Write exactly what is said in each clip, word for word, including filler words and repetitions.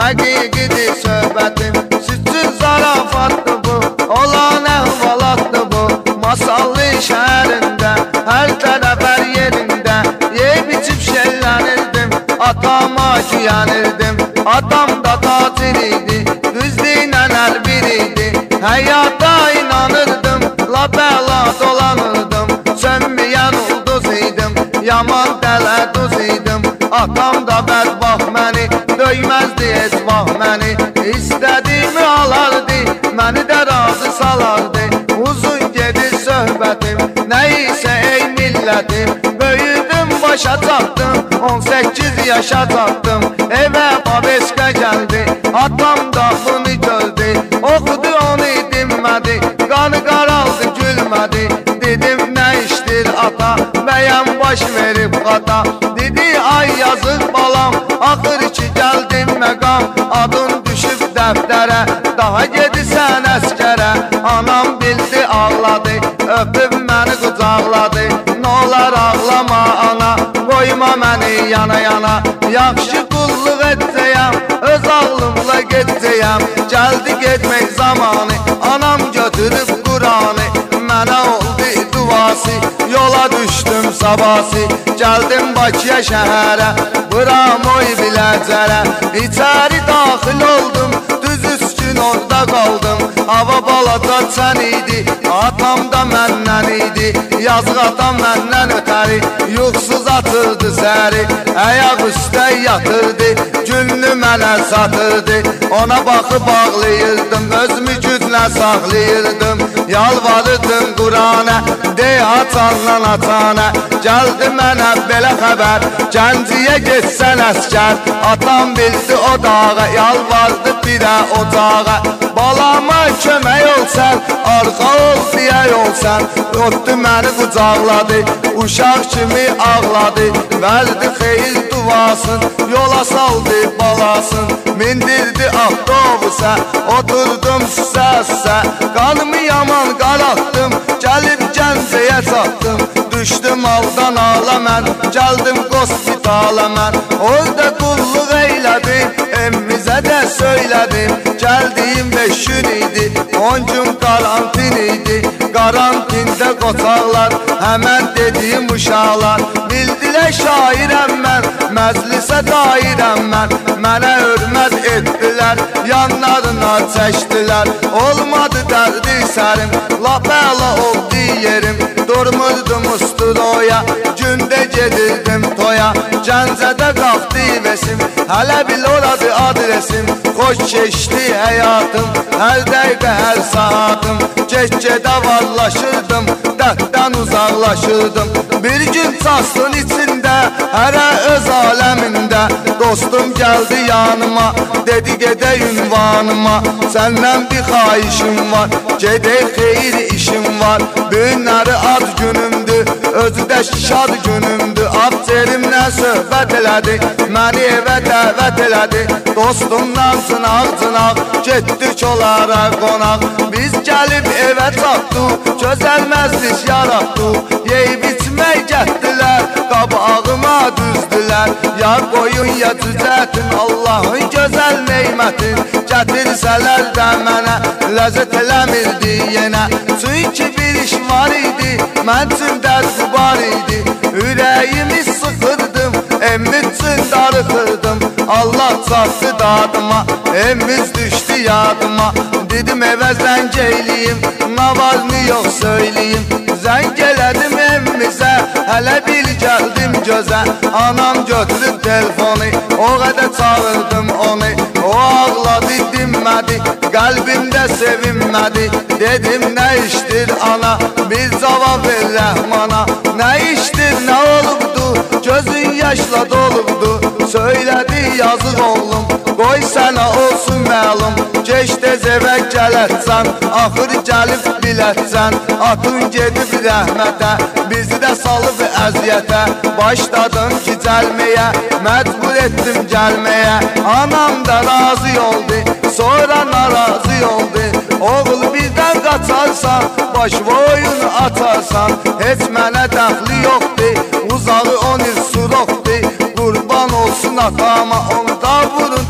Həqiqidir söhbətim, sütsün zarafatdır bu, olan əhvalatdır bu. Masallı şəhərində, hər tərəf hər yerində yeyib içib şəllənirdim, atama güyənirdim. Atam da tacir idi, düzlüylə hər bir idi. Həyata inanırdım, la bəla dolanırdım. Sönməyən ulduz idim, yaman dələduz idim. Atam da bədbaxt məni, döyməzdi heç vaxt məni. İstədiyimi alardı, məni də razı salardı. Uzun gedir söhbətim, nəyisə ey millətim. Böyüdüm, başa çatdım, on səkkiz yaşa çatdım. Evə babeşkə gəldi, atam da bunu gördü. Oxudu onu dinmədi, qanı qaraldı gülmədi. Dedim nə işdir ata, bəyəm baş verib xata. Dedi ay yazıq balam, axır ki gəldim məqam. Adın düşüb dəftərə, daha gedirsən əskərə. Anam bildi ağladı, öpüb məni qucaqladı. N'olar ağlama ana, qoyma məni yana yana. Yaxşı qulluq edəcəyəm, öz ağlımla gedəcəyəm. Gəldi getmək zamanı, anam götürüb Qur'anı. Mənə oldu duası, yola düşdüm sabası. Gəldim Bakıya şəhərə, Bramoy Biləcərə. İçəri daxil oldum, düz üç gün orada qaldım. Hava balaca çən idi, atam da məndən idi. Yazıq atam məndən ötəri, yuxsuz atırdı səri. Əyaq üstə yatırdı, günlü mənə satırdı. Ona baxıb ağlayırdım, özümü güclə saxlayırdım. Yalvarırdım Qur'ana, dey açandan açana. Gəldi mənə belə xəbər, Gəncəyə getsən əskər. Atam bildi o dağa, yalvardı birə ocağa. Balama kömək olsan, arxa ol deyək olsan. Öpdü məni qucaqladı, uşaq kimi ağladı. Verdi xeyir duasın, yola saldı balasın. Mindirdi avtobusa, oturdum süsə-süsə. Qanımı yaman qaraltdım, gəlib Gəncəyə çatdım. Düşdüm aldan ağla mən, gəldim qospitala mən. Orada qulluq eylədim, emmizə də söylədim. Gəldiyim beş gün idi, on gün karantin idi. Karantində qoçaqlar, həmən dediyim uşaqlar. Bildilər şairəm mən, məclisə dairəm mən. Mənə hörmət etdilər, yanlarına çəkdilər. Olmadı dərdi sərim, la bəla oldu yerim. Durmurdum usturoya, gündə gedirdim toya. Gəncədə qalxdı vesim, hələ bil oradı adresim. Xoş keçdi həyatım, hər dəqiqə hər saatım. Gec-gedə varlaşırdım, dərddən uzaqlaşırdım. Bir gün çaşdın içində, hərə öz aləmində. Dostum gəldi yanıma, dedi gedək ünvanıma. Səndən bir xahişim var, gedək xeyir işim var. Günləri ad günümdür, özü də şad günümdür. Afterimlə söhbət elədi, məni evə dəvət elədi. Dostumdan cınaq-cınaq, getdik onlara qonaq. Biz gəlib evə çatdıq, gözəl məclis yaratdıq. Yeyib içmək gətdilər, qabağıma düzdülər. Ya qoyun ya cücətin, Allahın gözəl neymətin. Gətirsələr də mənə, ləzzət eləmirdi yenə. Çünki bir iş var idi, mən üçün dərd var idi. Ürəyimi sıxırdım, emmi üçün darıxırdım. Allah çatdı dadıma, emmiz düşdü yadıma. Dedim evə zəng eyliyim, nə var mı yox söyleyeyim. Zəng elədim emmizə, hələ bil gəldim gözə. Anam götürüb telefonu, o qədər çağırdım onu. O ağladı dinmədi, qəlbimdə sevinmədi. Dedim nə işdir ana, bir cavab ver rəhmana. Nə işdir, nə olubdu, gözün yaşla dolubdu. Söylədi yazıq oğlum, qoy sənə olsun məlum. Geç tez evə gələtsən, axır gəlib bilətsən. Atın gedib rəhmətə, bizi də salıb əziyyətə. Başladım gicəlməyə, məcbur etdim gəlməyə. Anam da razı oldu, sonra narazı oldu. Oğul birdən qaçarsan, baş boyun atarsan. Heç mənə dəxli yoxdur, uzağı on il suroqdur. Qurban olsun atama, onda vurun telqi.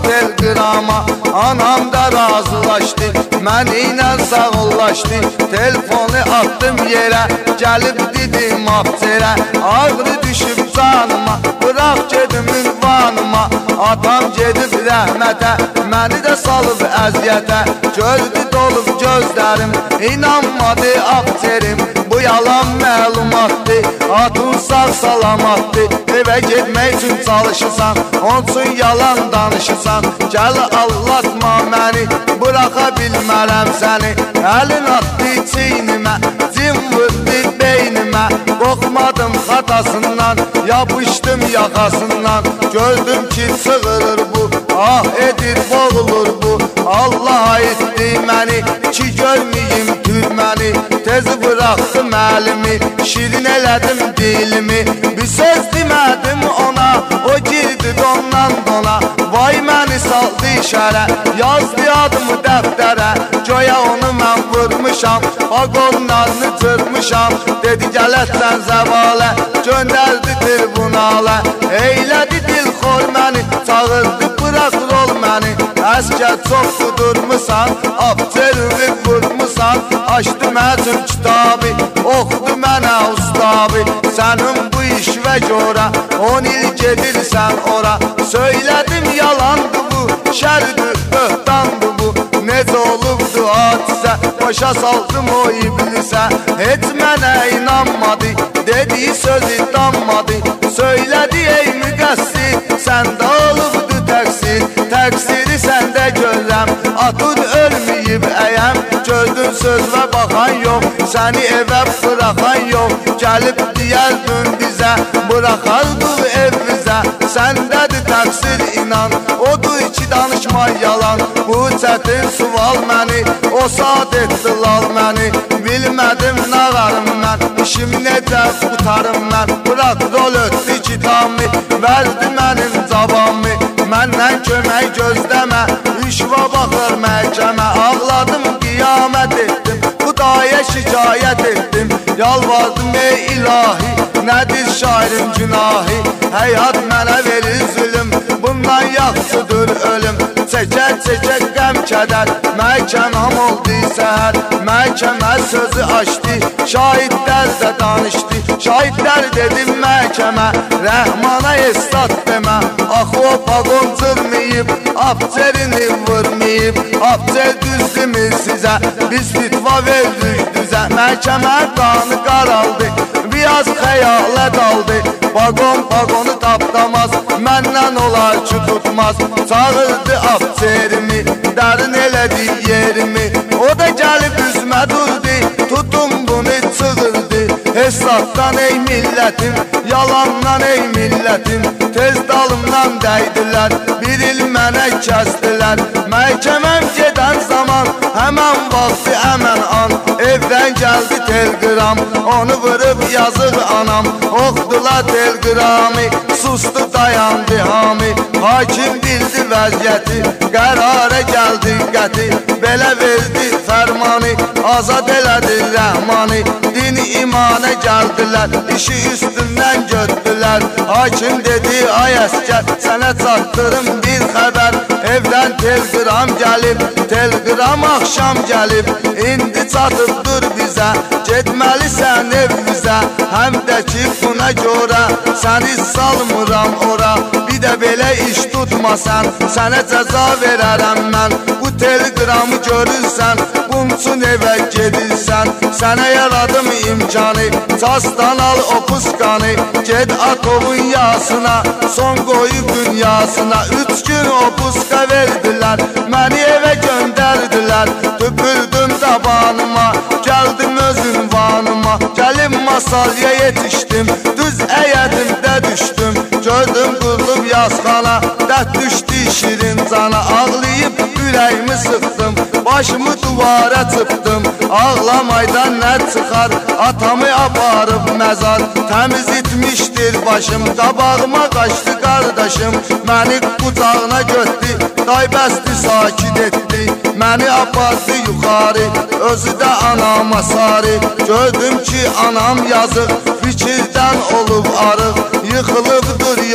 telgrama. Anam da razılaşdı, mənimlə sağollaşdı. Telefonu attım yerə, gəlib dedim afterə. Ağrı düşüb canıma, bırak gedim ünvanıma. Atam gedib rəhmətə, məni də salıb əziyyətə. Gördü dolub gözlərim, inanmadı afterim. Bu yalan məlumatdır, atın sağ salamatdır. Evə getmək üçün çalışırsan, onun üçün yalan danışırsan. Gəl allatma məni, bıraka bilmərəm səni. Əlin atdı çiynimə, cin vurdu beynimə. Qorxmadım xatasından, yapışdım yaxasından. Gördüm ki çığırır bu, ah edir boğulur bu. Allah etdi məni, ki görməyim türməni. Tez bıraktım əlimi, şirin elədim dilimi. Bir söz demədim ona, o girdi dondan dona. Vay məni saldı işərə, yazdı adımı dəftərə. Göyə onu mən vurmuşam, vagonlarını çırpmışam. Dedi gələtdən zəvalə, göndərdi tribunala. Eylədi dilxor məni, çağırdı bırak rol məni. Əskər çox qudurmusan, afterimi vurmusan. Açdı məzun kitabı, oxudu mənə ustabı. Sənin bu işvə görə on il gedirsən ora. Söylədim yalandı bu, şərdir böhtandı bu. Necə olubdu hadisə, başa saldım o iblisə. Heç mənə inanmadı, dediyi sözü danmadı. Söylədi ey müqəssir, səndə olubdu təqsir. Təqsiri səndə görəm, atın ölməyib əyəm. Gördün sözvə baxan yox, səni evə bıraxan yox. Gəlib deyərdün bizə, bıraxardıq evvizə. Səndədir təqsir inan, odur ki danışma yalan. Bu çətin sual məni, o saat etdi lal məni. Bilmədim nağarım mən, işim necə qutarım mən. Bırak rol ötdü kitabı, verdi mənim cavamı. Məndən kömək gözləmə, rüşva baxır məhkəmə. Ağladım, qiyamət etdim, Xudaya şikayət etdim. Yalvardım ey ilahi, nədir şairin günahı? Həyat mənə verir zülüm, bundan yaxşıdır ölüm. Çəkər çəkər qəm kədər, məhkəməm oldu səhər. Məhkəmə sözü açdı, şahidlər də danışdı. Şahidlər dedim məhkəmə, Rəhmana estat demə. Axı o pagon cırmayıb, afterini vurmayıb. After düzdümü sizə, biz fitva verdik düzə. Məhkəmə qanı qaraldı, biraz xəyala daldı. Pagon pagonu tapdamaz, məndən olar ki tutmaz. Çağırdı afterimi, dərin elədi yerimi. O da gəlib üzmə durdu, tutum bunu çığırdı. Hesabdan ey millətim, yalandan ey millətim. Tez dalımdan dəydilər, bir il mənə kəsdilər. Məhkəməm gedən zaman, həmən vaxtı əmən an. Evdən gəldi telgram, onu vurub yazıq anam. Oxdular telgramı, sustu dayandı hami. Hakim bildi vəziyyəti, qərara gəldi qəti. Belə verdi fərmanı, azad elədi rəhmanı. Din imana gəldilər, işi üstündən götdülər. Hakim dedi ay əskər, sənə çatdırım bir xəbər. Evdən telgram gəlib, telgram axşam gəlib. İndi çatıbdır bizə, getməlisən evvizə. Həm də ki buna görə, səni salmıram ora. Bir də belə iş tutmasan, sənə cəza verərəm mən. Bu telgramı görürsən, bunun üçün evə gedirsən. Sənə yaradım imkanı, çastan al o puskanı. Ged atovun yasına, son qoyub dünyasına. Üç gün o puska verdilər, məni evə göndərdilər. Tüpürdüm tabanıma, gəldim öz ünvanıma. Gəlim masalya yetişdim, düz əyədimdə düşdüm. Gördüm qurulub yazxana, dərd düşdü şirin cana. Ağlayıb ürəyimi sıxdım, başımı duvara çıpdım. Ağlamaydan nə çıxar, atamı aparıb məzar. Təmiz itmişdir başım, qabağıma qaçdı qardaşım. Məni qucağına götdü, daybəsti sakit etdi. Məni apardı yuxarı, özü də anama sarı. Gördüm ki anam yazıq, fikirdən olub arıq. Yıxılıbdır yorğan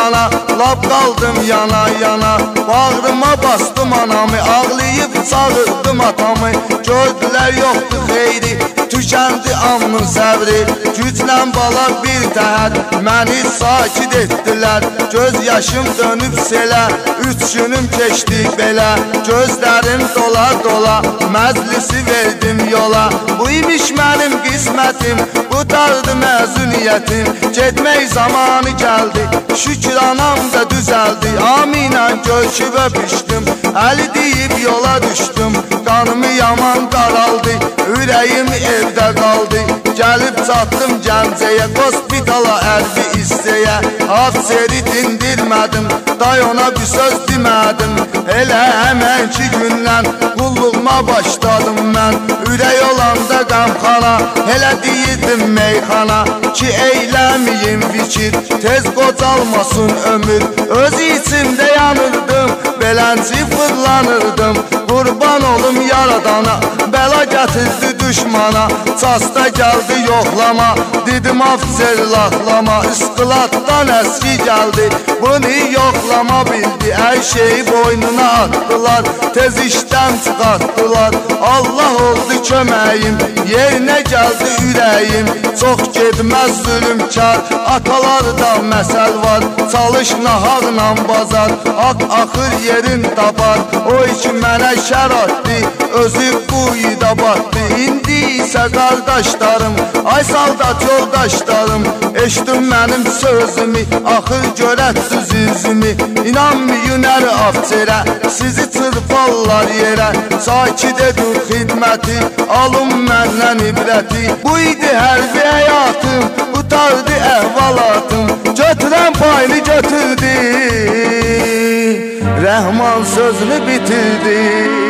cana, lap qaldım yana yana. Bağrıma bastım anamı, ağlayıb çağırdım atamı. Gördülər yoxdur xeyri, tükəndi amnın səbri. Güclə bala bir təhər, məni sakit etdilər. Göz yaşım dönüb selə, üç günüm keçdi belə. Gözlərim dola dola, məclisi verdim yola. Bu imiş mənim qismətim, bu dardı məzuniyyətim. Getmək zamanı gəldi, şükür anam da düzəldi. Aminən görküb öpüşdüm, əli deyib yola düşdüm. Qanımı yaman qaraldı, ürəyim evdə qaldı. Gəlib çatdım Gəncəyə, hospitala ərbi istəyə. Afseri dindirmədim, day ona bir söz demədim. Elə həmənki gündən qulluğuma başladım mən. Ürək olanda qəmxana, elə deyirdim meyxana. Ki eyləmiyim fikir, tez qocalmasın ömür. Öz içimdə yanırdım, belənci fırlanırdım. Qurban olum yaradana, bəla gətirdi düşmana. Çasta gəldi yoxlama, dedim afser laxlama. İsqilatdan əski gəldi, bunu yoxlama bildi. Hər şeyi boynuna atdılar, tez işdən çıxartdılar. Allah oldu köməyim, yerinə gəldi ürəyim. Çox getməz zülümkar, atalarda məsəl var. Çalış nahaqla bazar, ak axır yerin tapar. O iki mənə şəratdi, özü quyuda batdı. İndi isə qardaşlarım, ay saldat yoldaşlarım, eşitdim mənim sözümü, axır görətsiz üzümü. İnanmayın hər afserə, sizi çırparlar yerə. Sakit edin xidməti, alın məndən ibrəti. Bu idi hərbi həyatım, qutardı əhvalatım. Götürən payını götürdü, Rəhman sözünü bitirdi.